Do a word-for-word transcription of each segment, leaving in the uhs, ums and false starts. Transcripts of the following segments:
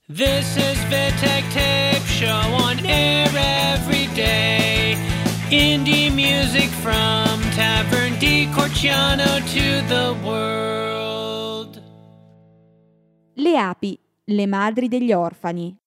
This is Vittek Tape Show on air every day. Indie music from Tavern di Corciano to the world. Le api, le madri degli orfani.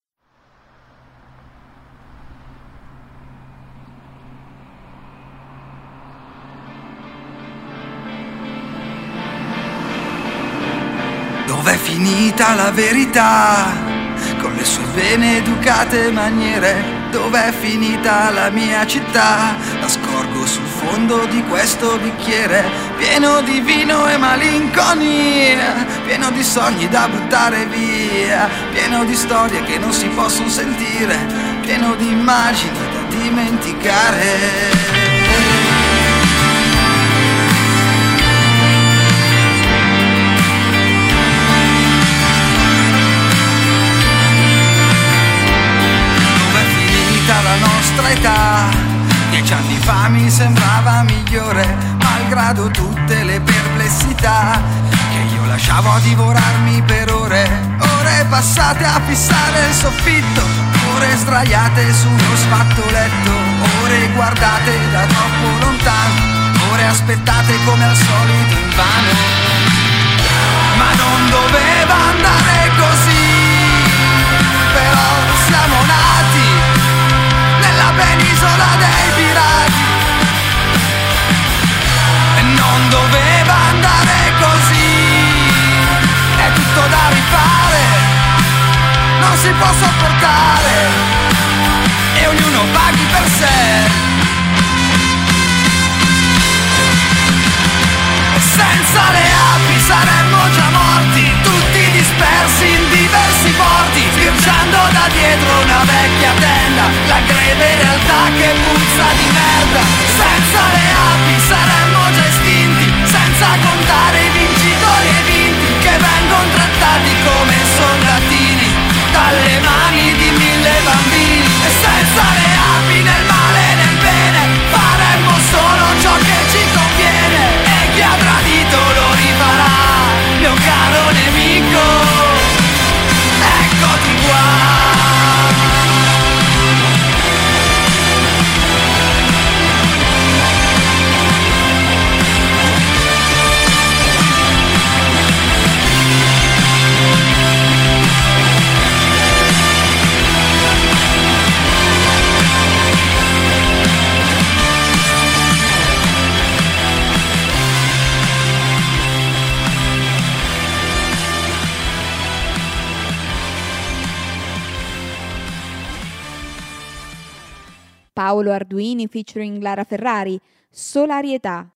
Dov'è finita la verità? Con le sue bene educate maniere, dov'è finita la mia città? La scorgo sul fondo di questo bicchiere, pieno di vino e malinconia, pieno di sogni da buttare via, pieno di storie che non si possono sentire, pieno di immagini da dimenticare. La nostra età, dieci anni fa mi sembrava migliore, malgrado tutte le perplessità che io lasciavo a divorarmi per ore, ore passate a fissare il soffitto, ore sdraiate su uno sfattoletto, ore guardate da troppo lontano, ore aspettate come al solito invano. Ma non doveva andare così, però siamo nati nella penisola dei pirati e non doveva andare così, è tutto da rifare, non si può sopportare e ognuno paghi per sé. E senza le api saremmo già morti, tutti dispersi in diversi porti, sbirciando da dietro una vecchia tenda, la greve realtà che puzza di merda. Senza le api saremmo già estinti, senza contare i vincitori e i vinti che vengono trattati come soldatini dalle mani di mille bambini. E senza le api nel male e nel bene faremmo solo ciò che ci conviene, e chi ha tradito lo rifarà, mio caro nemico, eccoti qua. Paolo Arduini featuring Lara Ferrari, Solarietà.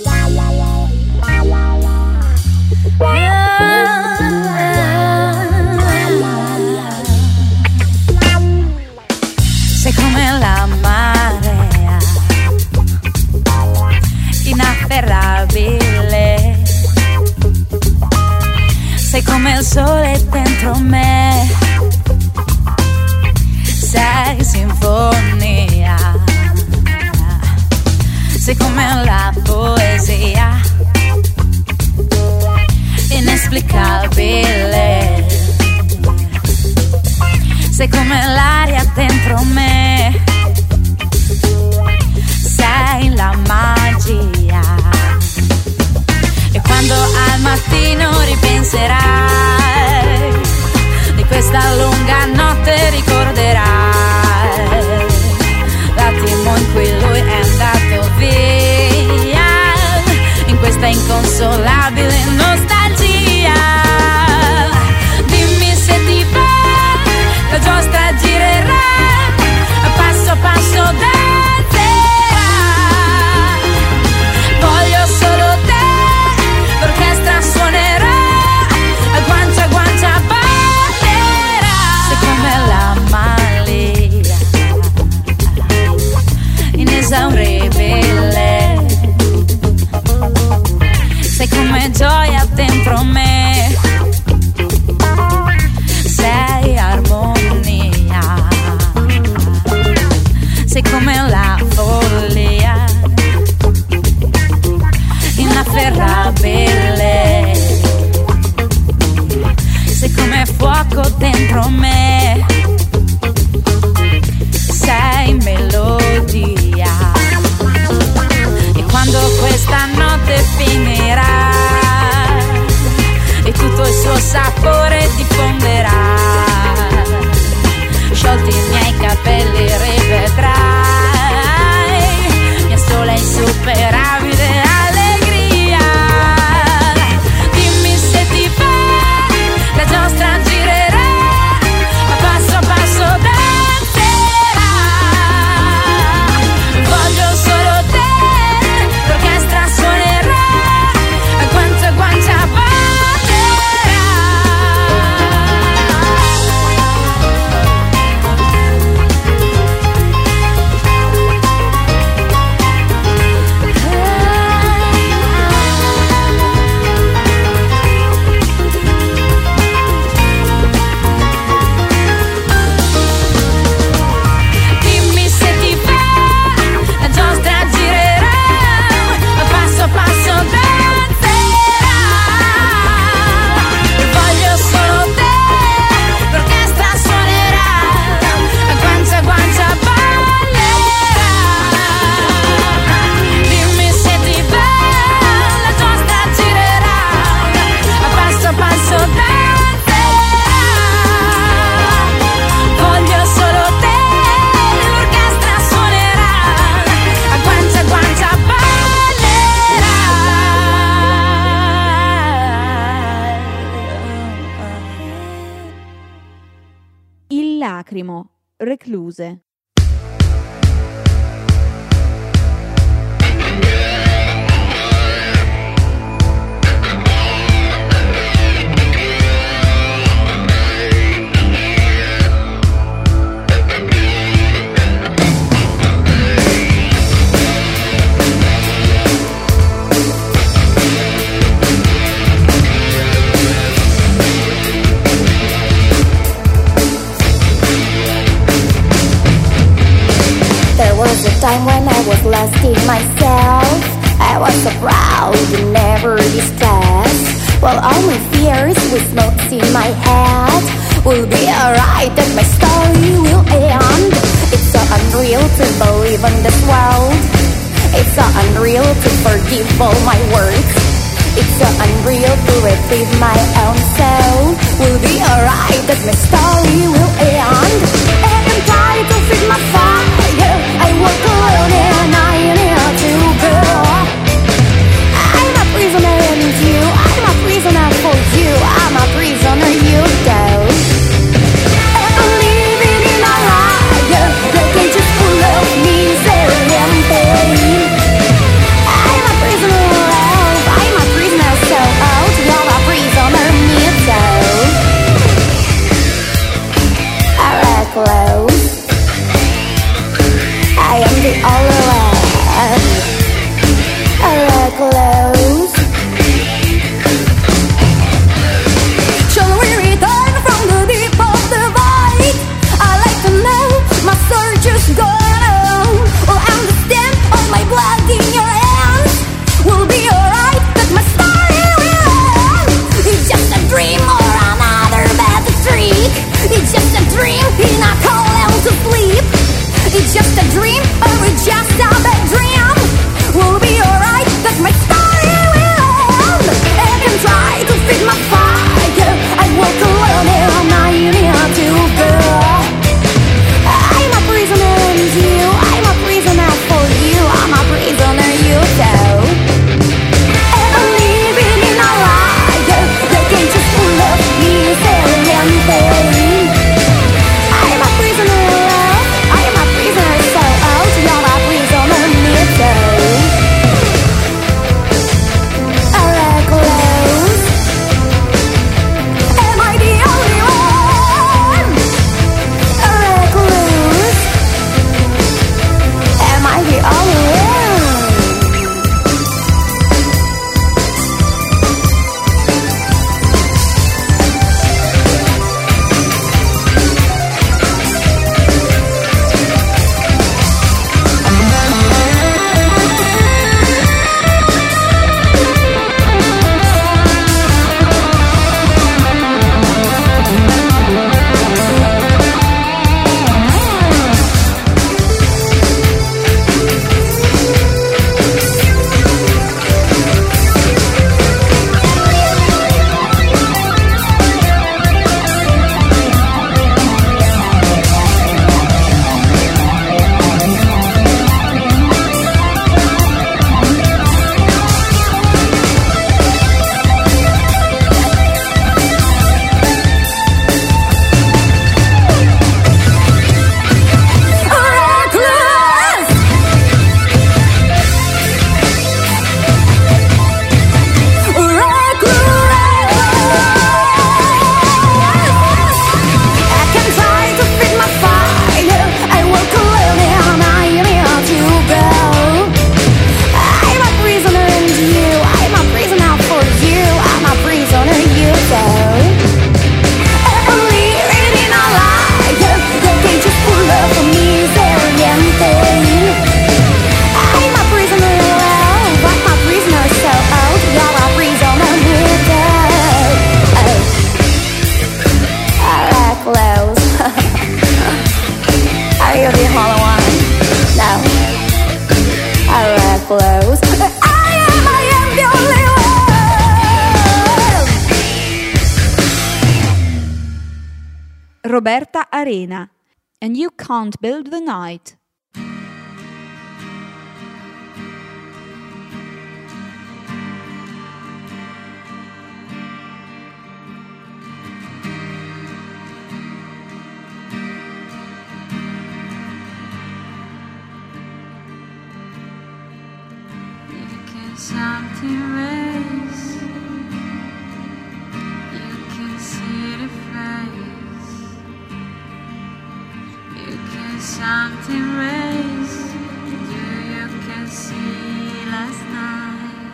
Sei come la marea, inafferrabile. Sei come il sole dentro me, sei sinfonia. Sei come la poesia, inesplicabile. Sei come l'aria dentro me, sei la magia. E quando al mattino ripenserai di questa lunga notte, ricorderai l'attimo in cui lui è andato via, in questa inconsolabile nostalgia. Dimmi se ti va, la giostra girerà, passo passo danzerà. Voglio solo te, l'orchestra suonerà, a guancia a guancia ballerà. Sei come la malia, inesauribile. Sei come dentro me. Sei melodia. E quando questa notte finirà e tutto il suo sapore diffonderà, sciolti i miei capelli rivedrai mia sola insuperabile allegria. Dimmi se ti va, la giostra girerà, a passo a passo danzerà. Voglio solo te, l'orchestra suonerà, a guancia a guancia ballerà. Dimmi se ti va, la giostra girerà, a passo a passo danzerà. Voglio solo te, l'orchestra suonerà, a guancia a guancia ballerà. Dimmi se ti va, la giostra girerà, a passo a passo danzerà. Voglio solo te, l'orchestra suonerà, a guancia a guancia ballerà. Il lacrimo, recluse. There was a time when I was lost in myself. I was so proud and never distressed. While all my fears with smokes in my head, will be alright that my story will end. It's so unreal to believe in this world. It's so unreal to forgive all my words. It's so unreal to retrieve my own soul. Will be alright that my story will end. And I'm trying to feed my fire. I walk alone and I need to go. I'm a prisoner in you. I'm a prisoner for you. I'm a prisoner you go. And I'm living in a lie. The cage is full of misery and pain. I'm a prisoner of love. I'm a prisoner so out. You're a prisoner me too. Roberta Arena, And You Can't Build the Night. Something race, you can see the face. You can something race, you you can see last night.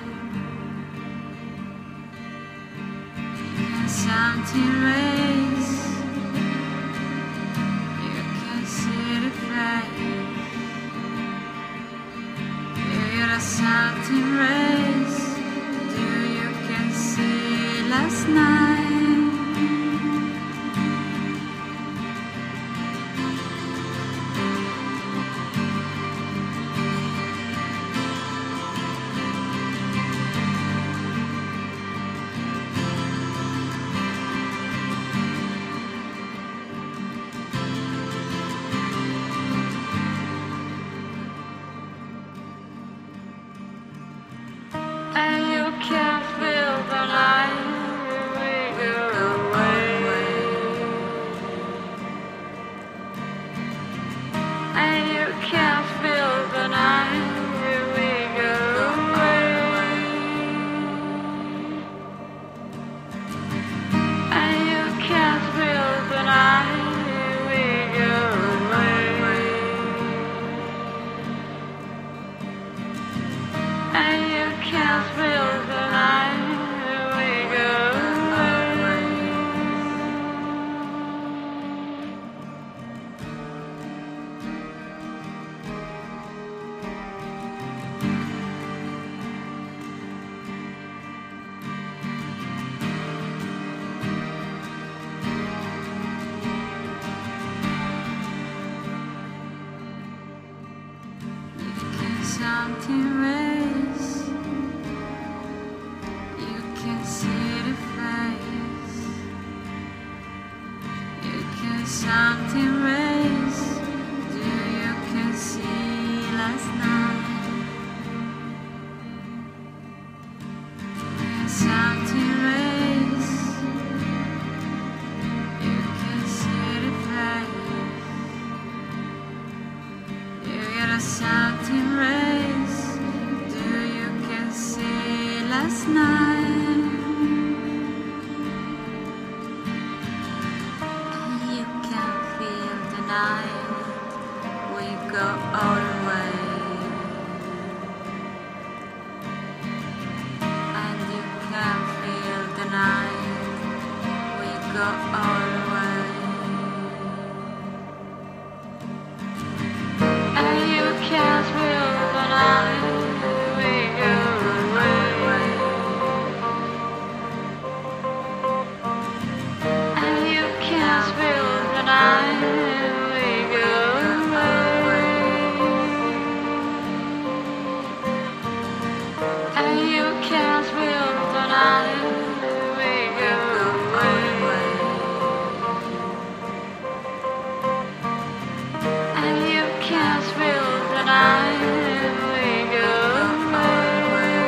You can something race, you can see the face. You something race, do you can see last night? And you can feel the night wiggle away. And you can feel the night wiggle away. And you can feel the night wiggle away. And you can't feel the night we go away. You can something race. You can see the face. You can something race. Do you can see last night? You can something race. You can see the face. You get a something race. Do you can see last night? You can feel the night we go all the way. And you can feel the night we go all the way. And you can feel the night we go away. And you can feel the night we go away. And you can feel the night we go away. And you can feel the night we go away.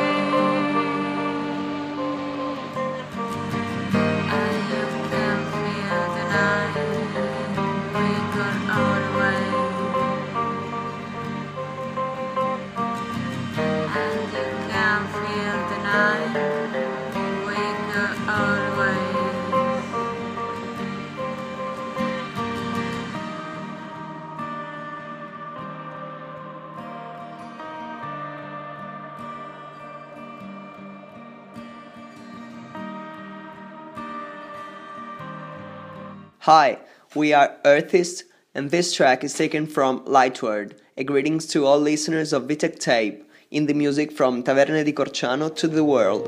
And you can feel the night we go all the way. And you can feel the night we go all the way. Hi, we are Earthists, and this track is taken from Lightward, a greetings to all listeners of Vitek Tape, in the music from Taverne di Corciano to the world.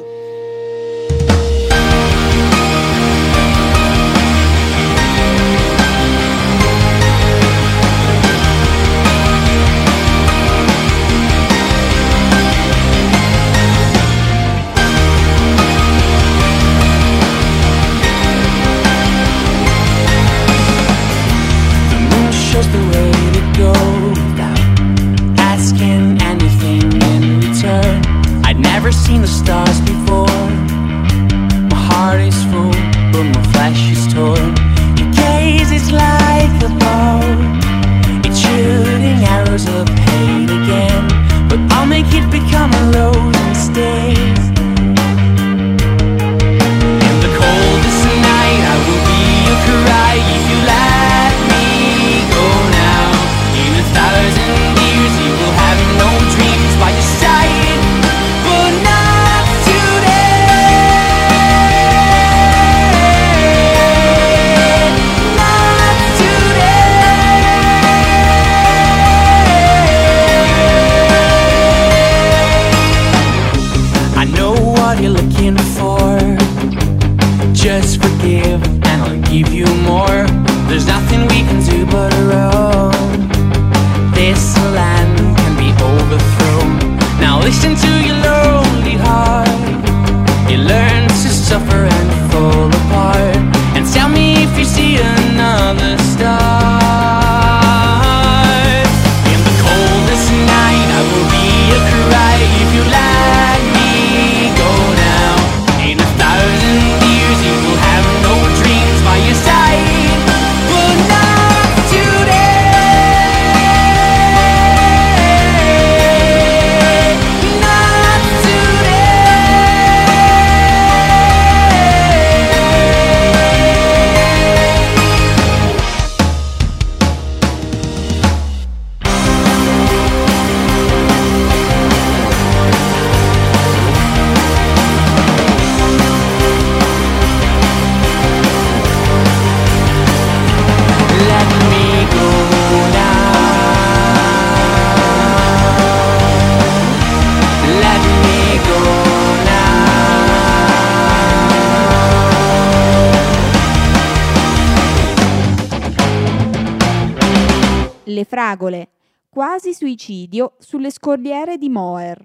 There's nothing we can do but row. This land can be overthrown. Now listen to your lonely heart. It learns to suffer and fall apart. And tell me if you see another star. In the coldest night I will be a cry if you let me go now. In a thousand years you will have no dreams by your side. But not today. Not today. Let me go now. Let me go now. Le fragole, quasi suicidio sulle scogliere di Moher.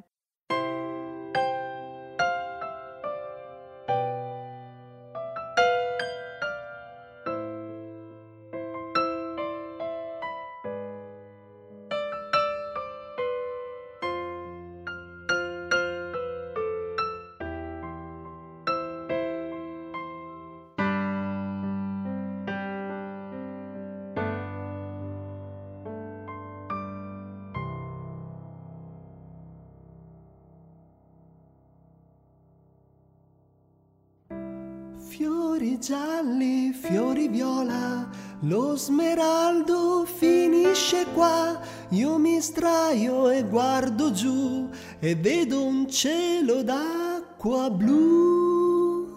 Fiori gialli, fiori viola, lo smeraldo finisce qua. Io mi sdraio e guardo giù e vedo un cielo d'acqua blu.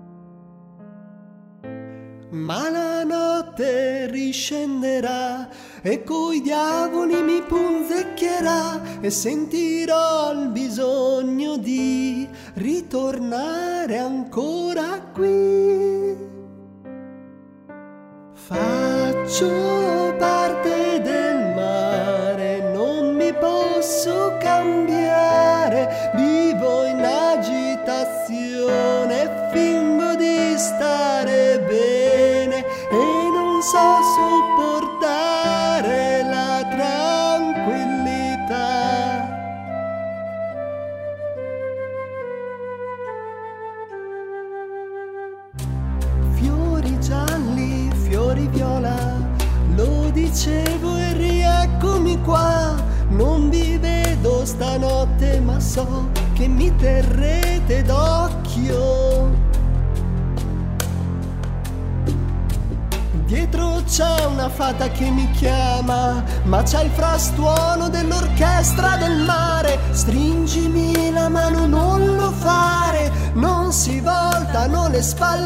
Ma la notte riscenderà e coi diavoli mi punzecchierà e sentirò il bisogno di ritornare ancora qui. Faccio parte del mare, non mi posso cambiare, vivo in agitazione, fingo di stare bene e non so sopportare la tranquillità. Fiori gialli, fiori viola, lo dicevo e rieccomi qua. Non vi vedo stanotte ma so che mi terrete d'occhio. Dietro c'è una fata che mi chiama, ma c'è il frastuono dell'orchestra del mare. Stringimi la mano, non lo fare, non si voltano le spalle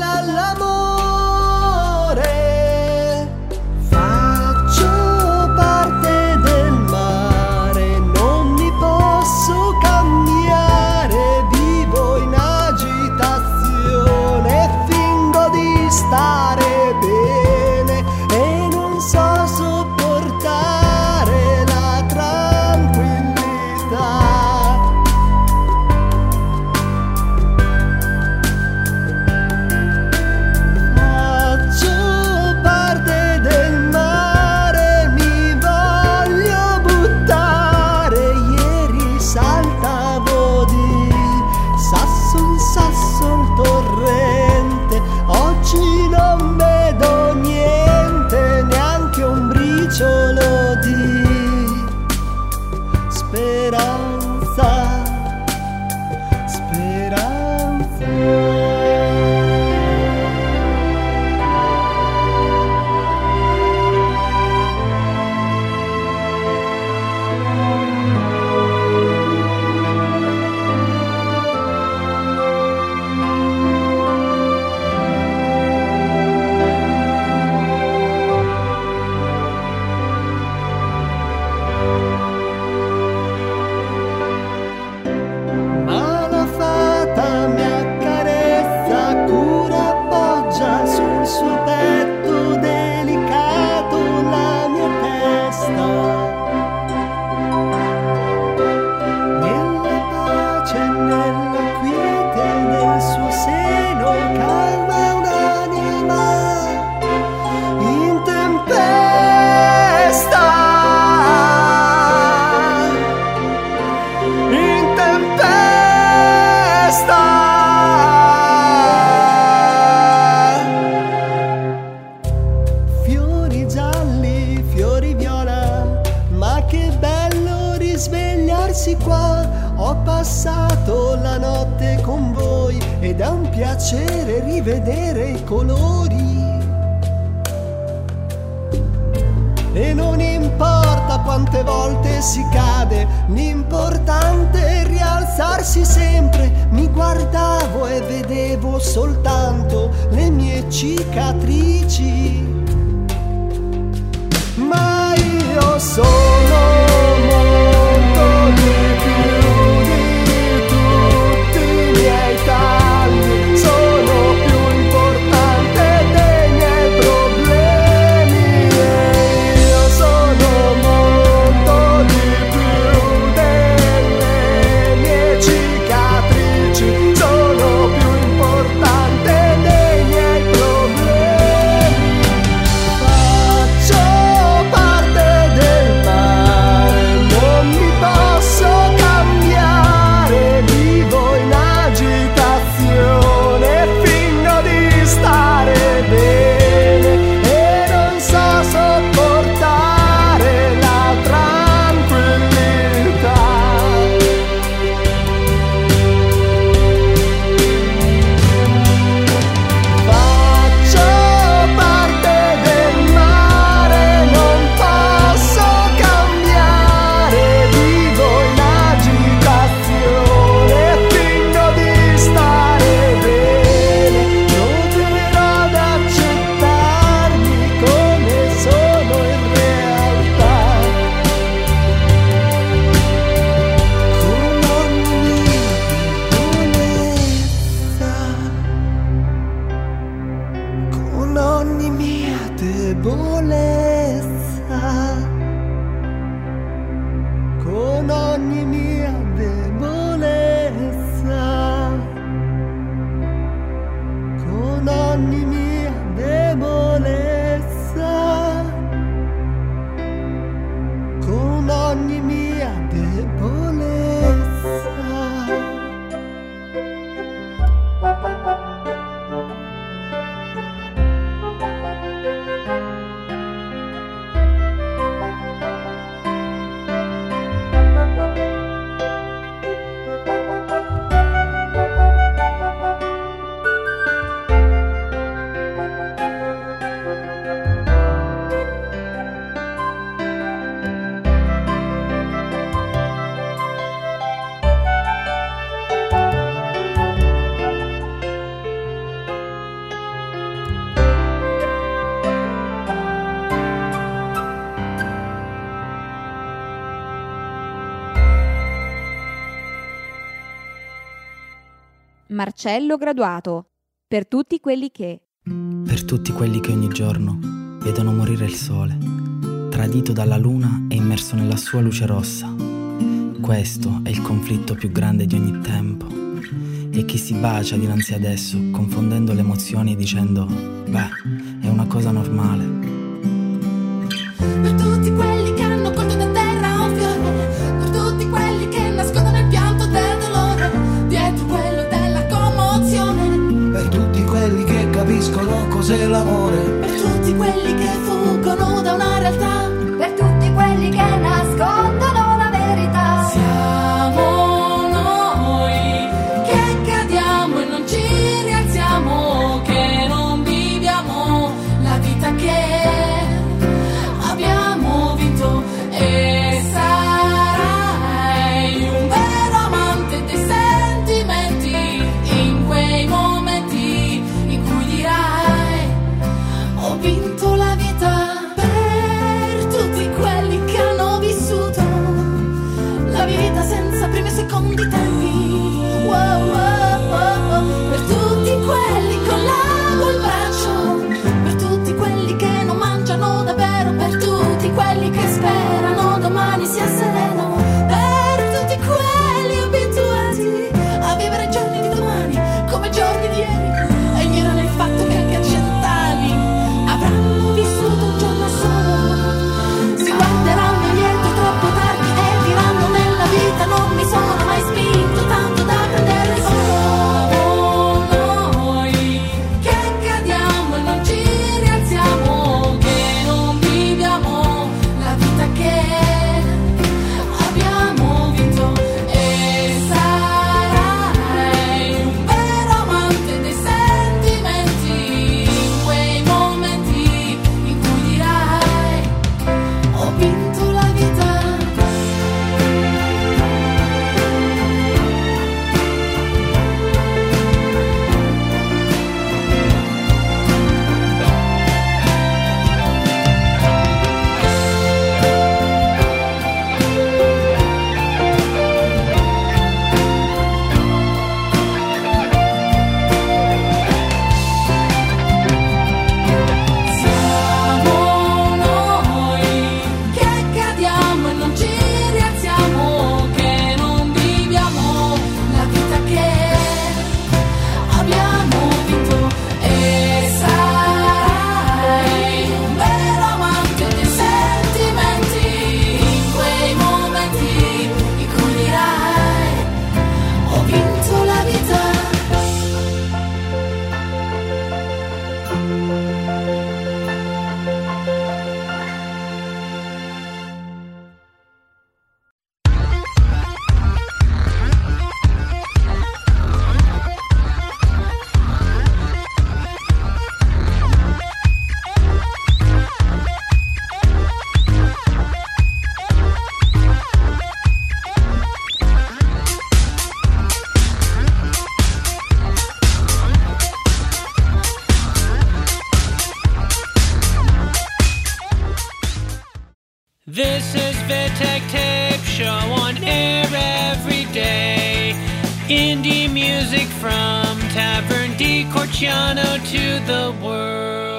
all'amore. Faccio parte del mare, non mi posso cambiare, vivo in agitazione, fingo di stare bene e non so sopportare la tranquillità. Faccio diversi qua. Ho passato la notte con voi ed è un piacere rivedere i colori. E non importa quante volte si cade, l'importante è rialzarsi sempre. Mi guardavo e vedevo soltanto le mie cicatrici. Ma io sono molto di più di tutti i miei tagli. Sono più importante dei miei problemi. E io sono molto di più delle mie cicatrici. Sono più importante dei miei problemi. Faccio parte del mare, non mi posso cambiare. Vivo in agitazione, fingo di stare bene e non so sopportare la tranquillità. Faccio parte del mare, non posso cambiare. Vivo in agitazione, fingo di stare bene. Proverò ad accettarmi come sono in realtà. Con ogni mia debolezza, con ogni mia debolezza, con ogni mia debolezza, con ogni mia debolezza. Marcello Graduato, per tutti quelli che... Per tutti quelli che ogni giorno vedono morire il sole, tradito dalla luna e immerso nella sua luce rossa. Questo è il conflitto più grande di ogni tempo. E chi si bacia dinanzi ad esso, confondendo le emozioni e dicendo, beh, è una cosa normale. Per tutti quelli che hanno colto da terra un fiore, per tutti quelli che nascondono il pianto del dolore dietro quello della commozione, Per tutti quelli che capiscono cos'è l'amore, per tutti quelli che fuggono da una realtà, Per tutti quelli che nascondono la verità. siamo noi che cadiamo e non ci rialziamo, che non viviamo la vita che This is Vitek Tape Show on air every day. Indie music from Tavern di Corciano to the world.